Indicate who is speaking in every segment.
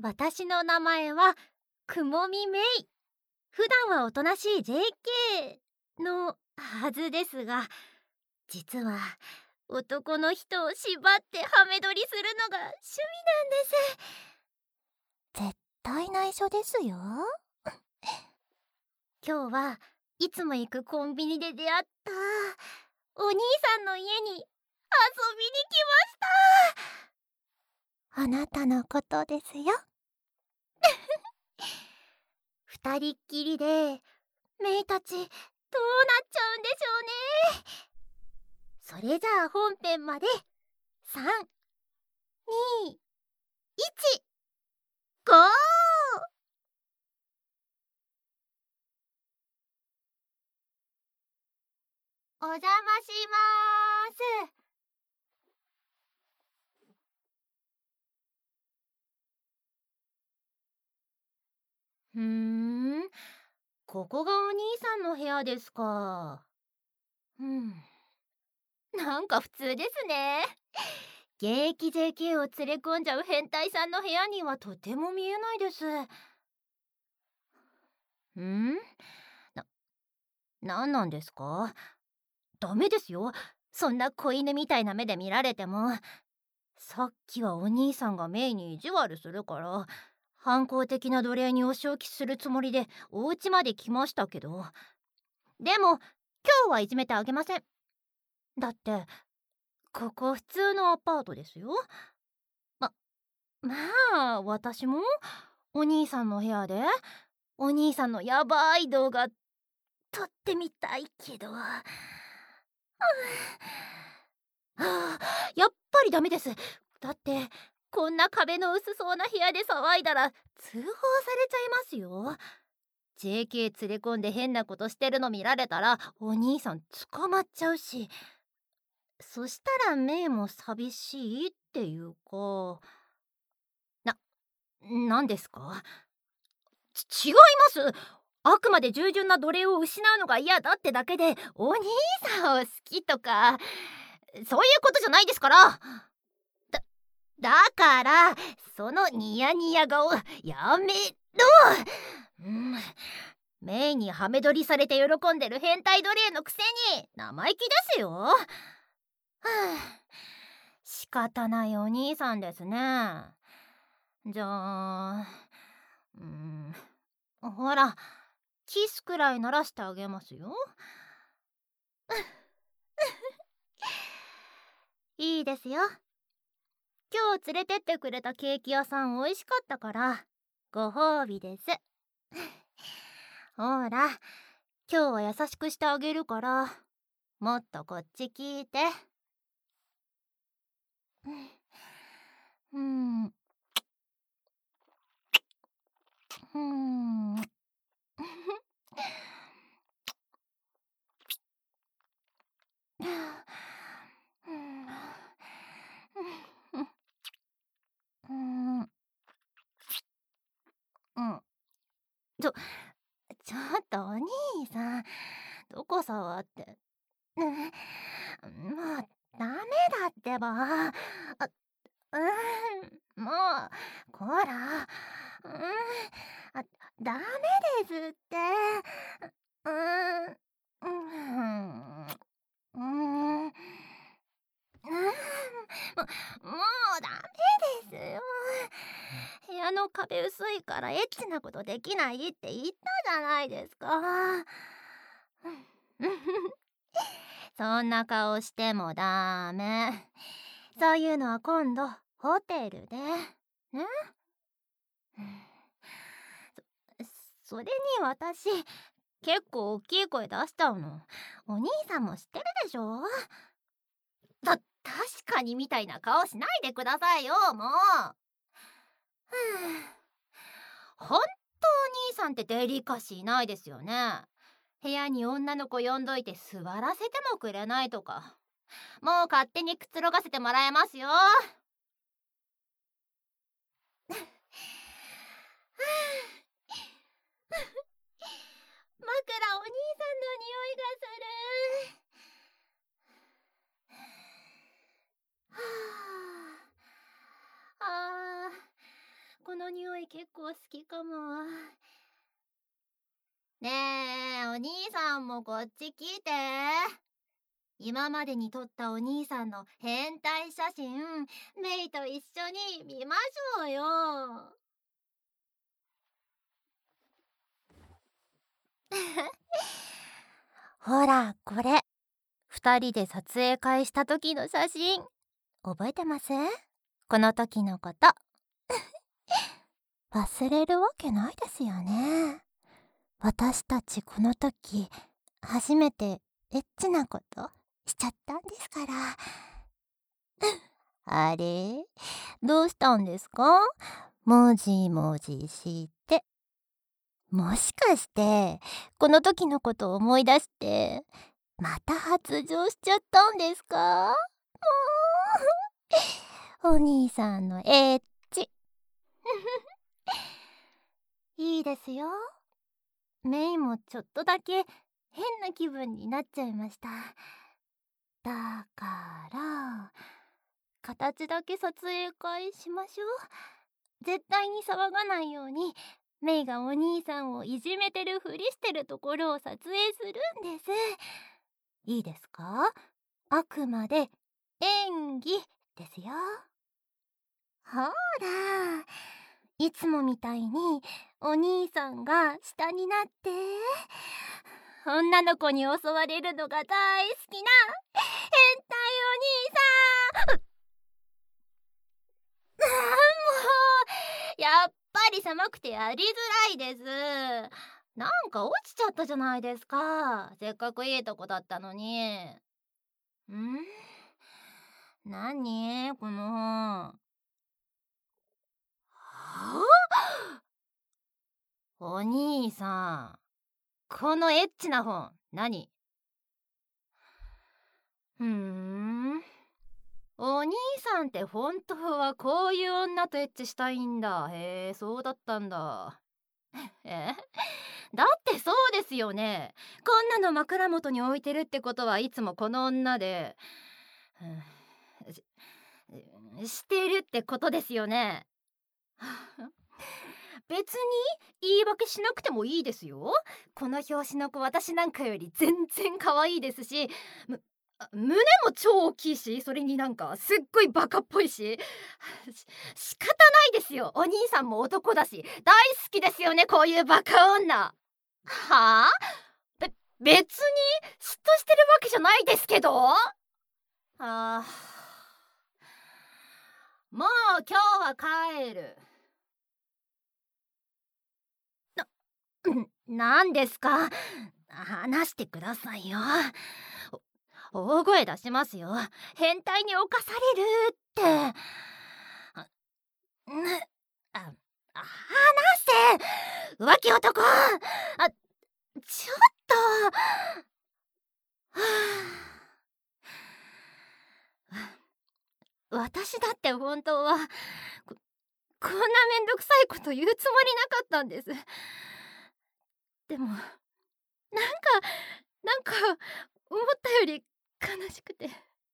Speaker 1: 私の名前はくもみめい。普段はおとなしい JK のはずですが、実は男の人を縛ってハメ撮りするのが趣味なんです。
Speaker 2: 絶対内緒ですよ。
Speaker 1: 今日はいつも行くコンビニで出会ったお兄さんの家に遊びに来ました。
Speaker 2: あなたのことですよ。
Speaker 1: 二人っきりでメイたちどうなっちゃうんでしょうね。それじゃあ本編まで3、2、1、ゴー。お邪魔します。ここがお兄さんの部屋ですか。なんか普通ですね。現役 JK を連れ込んじゃう変態さんの部屋にはとても見えないです。なんなんですか？ダメですよ。そんな子犬みたいな目で見られても。さっきはお兄さんがメイに意地悪するから反抗的な奴隷にお仕置きするつもりでお家まで来ましたけど、でも今日はいじめてあげません。だってここ普通のアパートですよ。まあ私もお兄さんの部屋でお兄さんのやばい動画撮ってみたいけど、やっぱりダメです。だってこんな壁の薄そうな部屋で騒いだら通報されちゃいますよ。JK 連れ込んで変なことしてるの見られたらお兄さん捕まっちゃうし、そしたらメイも寂しいっていうか。なんですか？違います。あくまで従順な奴隷を失うのが嫌だってだけでお兄さんを好きとかそういうことじゃないですから。だからそのニヤニヤ顔やめろ。メイにハメ撮りされて喜んでる変態奴隷のくせに生意気ですよ。はあ、仕方ないお兄さんですね。じゃあほらキスくらいならしてあげますよ。いいですよ。今日連れてってくれたケーキ屋さん美味しかったからご褒美です。ほら今日は優しくしてあげるからもっとこっち聞いて。うんうんちょちょっとお兄さんどこ触って。もうダメだってば。もうこらあ、ダメですって。うんうんうんもうダメですよ。部屋の壁薄いからエッチなことできないって言ったじゃないですか。そんな顔してもダメ。そういうのは今度ホテルでね。それに私結構大きい声出しちゃうのお兄さんも知ってるでしょ。確かにみたいな顔しないでくださいよもう。ほんとお兄さんってデリカシーないですよね。部屋に女の子呼んどいて座らせてもくれないとか。もう勝手にくつろがせてもらえますよ。枕お兄さんの匂いがする。はあ、ここの匂い結構好きかも。ねえ、お兄さんもこっち来て。今までに撮ったお兄さんの変態写真、メイと一緒に見ましょうよ。
Speaker 2: ほら、これ。
Speaker 1: 二人で撮影会した時の写真、
Speaker 2: 覚えてます？この時のこと。忘れるわけないですよね。私たちこの時、初めてエッチなことしちゃったんですから。あれ？どうしたんですか？もじもじして。もしかして、この時のことを思い出して、また発情しちゃったんですか？もうお兄さんのエッチ。
Speaker 1: いいですよ。メイもちょっとだけ変な気分になっちゃいました。だから形だけ撮影会しましょう。絶対に騒がないようにメイがお兄さんをいじめてるふりしてるところを撮影するんです。いいですか？あくまで演技ですよ。ほら、いつもみたいにお兄さんが下になって女の子に襲われるのが大好きな変態お兄さん。もうやっぱり狭くてやりづらいです。なんか落ちちゃったじゃないですか。せっかくいいとこだったのに。何この本。お兄さん、このエッチな本何？お兄さんって本当はこういう女とエッチしたいんだ。へえ、そうだったんだ。だってそうですよね。こんなの枕元に置いてるってことはいつもこの女で、してるってことですよね。別に言い訳しなくてもいいですよ。この表紙の子私なんかより全然可愛いですし、胸も超大きいし、それになんかすっごいバカっぽいし、仕方ないですよ。お兄さんも男だし大好きですよね、こういうバカ女。はあ？別に嫉妬してるわけじゃないですけど。もう今日は帰る。何ですか？話してくださいよ。大声出しますよ。変態に侵されるって。あ、話せ浮気男。ちょっと。私だって本当はこんなめんどくさいこと言うつもりなかったんです。でもなんか思ったより悲しくて、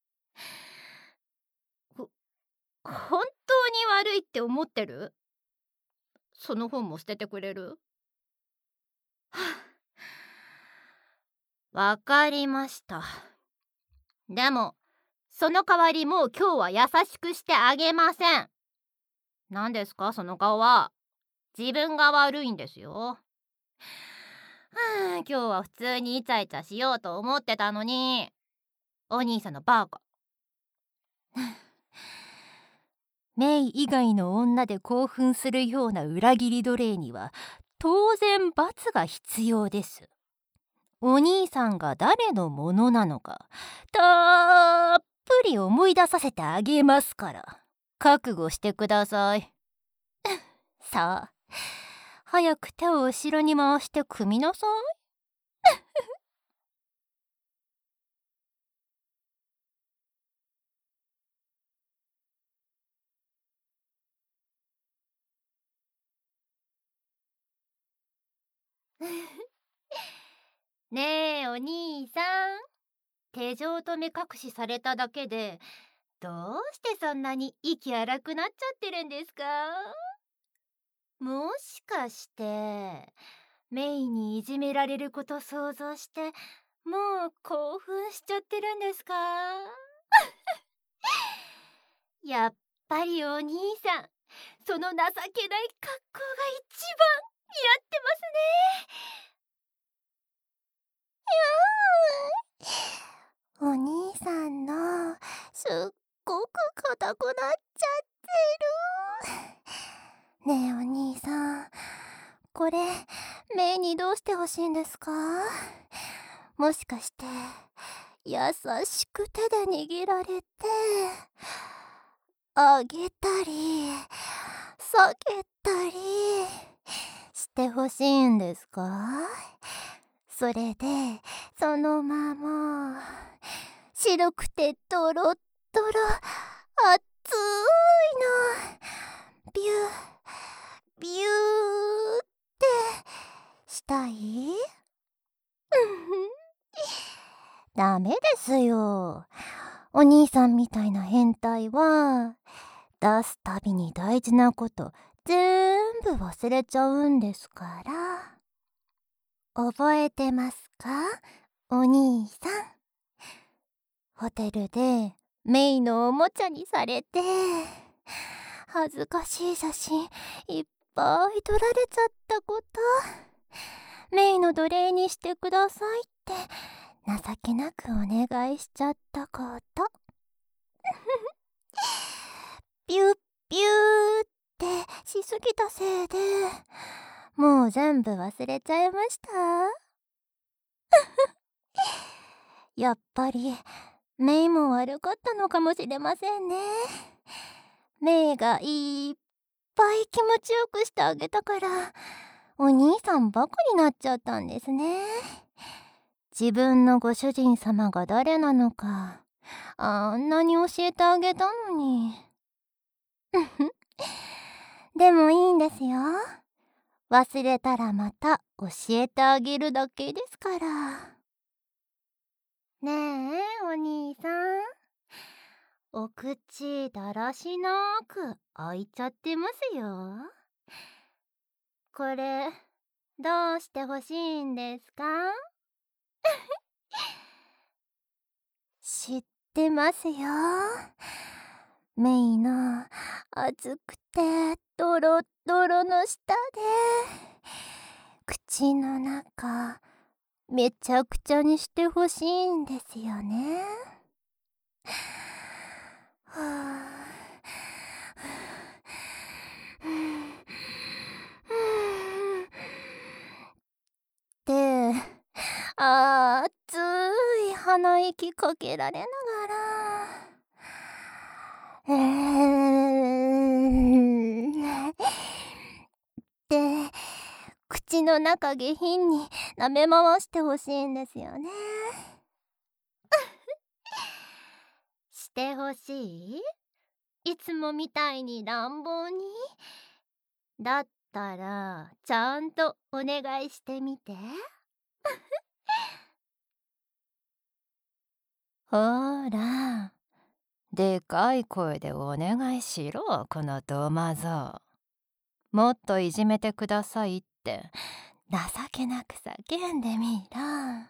Speaker 1: 本当に悪いって思ってる？その本も捨ててくれる？わかりました。でもその代わりもう今日は優しくしてあげません。何ですかその顔は。自分が悪いんですよ。今日は普通にイチャイチャしようと思ってたのに。お兄さんのバカ。
Speaker 2: メイ以外の女で興奮するような裏切り奴隷には当然罰が必要です。お兄さんが誰のものなのかたっぷり思い出させてあげますから覚悟してください。さあ早く手を後ろに回して組みなさい。
Speaker 1: ねえお兄さん、手錠と目隠しされただけでどうしてそんなに息荒くなっちゃってるんですか？ もしかしてメイにいじめられること想像してもう興奮しちゃってるんですか？やっぱりお兄さん、その情けない格好が一番似合ってます
Speaker 2: お兄さんのすっごく硬くなっちゃってる。ねえお兄さん、これメイにどうしてほしいんですか？もしかして優しく手で握られてあげたり下げたりしてほしいんですか？それでそのまま白くてドロッドロ熱いのビュービューってしたい？ダメですよ。お兄さんみたいな変態は出すたびに大事なこと全部忘れちゃうんですから。覚えてますか、お兄さん。ホテルでメイのおもちゃにされて恥ずかしい写真いっぱい撮られちゃったこと、メイの奴隷にしてくださいって情けなくお願いしちゃったことピュッピューってしすぎたせいでもう全部忘れちゃいました。やっぱりメイも悪かったのかもしれませんね。メイがいっぱい気持ちよくしてあげたからお兄さんバカになっちゃったんですね。自分のご主人様が誰なのかあんなに教えてあげたのに。でもいいんですよ。忘れたらまた教えてあげるだけですから。
Speaker 1: ねえお兄さん、お口だらしなく開いちゃってますよ。これどうしてほしいんですか？
Speaker 2: 知ってますよ。メイの熱くてドロッドロの下で口の中めちゃくちゃにしてほしいんですよね。はあ、で熱い鼻息かけられながらで口の中下品に舐め回してほしいんですよね。
Speaker 1: してほしい？いつもみたいに乱暴に？だったらちゃんとお願いしてみて。
Speaker 2: ほら、でかい声でお願いしろ、このドマゾ。もっといじめてくださいって情けなく叫んでみろ。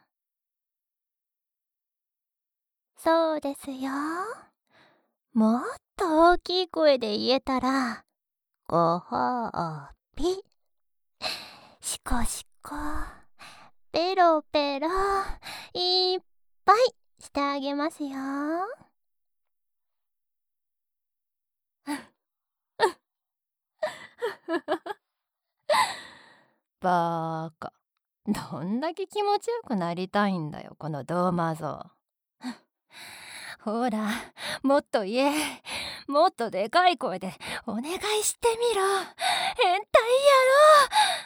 Speaker 2: そうですよ。もっと大きい声で言えたらご褒美。シコシコペロペロいっぱいしてあげますよ。バーカ。どんだけ気持ちよくなりたいんだよ、このドーマゾ。ほら、もっと言え。もっとでかい声でお願いしてみろ。変態野郎。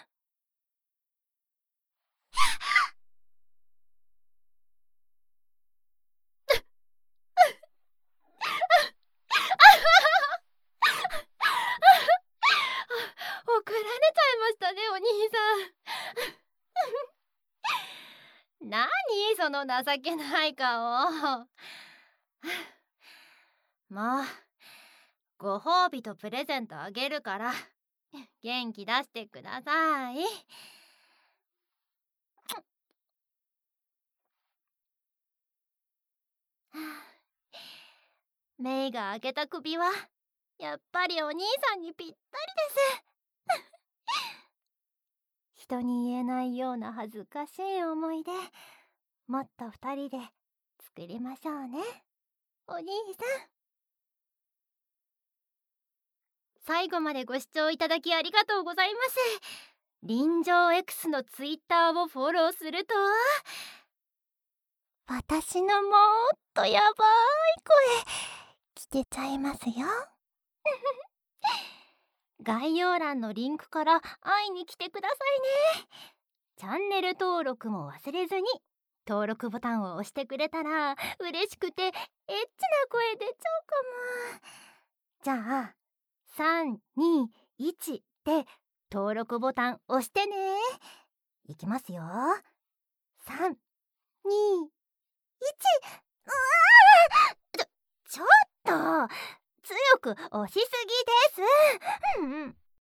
Speaker 1: 怒られちゃいましたねお兄さん。何その情けない顔。もうご褒美とプレゼントあげるから元気出してください。メイが開けた首はやっぱりお兄さんにぴったりです。
Speaker 2: 人に言えないような恥ずかしい思い出、もっと二人で作りましょうね、お兄さん。
Speaker 1: 最後までご視聴いただきありがとうございます。臨場 X のツイッターをフォローすると、
Speaker 2: 私のもっとやばい声聞けちゃいますよ。
Speaker 1: 概要欄のリンクから会いに来てくださいね。チャンネル登録も忘れずに、登録ボタンを押してくれたら嬉しくてエッチな声出ちゃうかも。じゃあ3、2、1で登録ボタン押してね。いきますよ。3、2、1。ちょっと強く押しすぎです。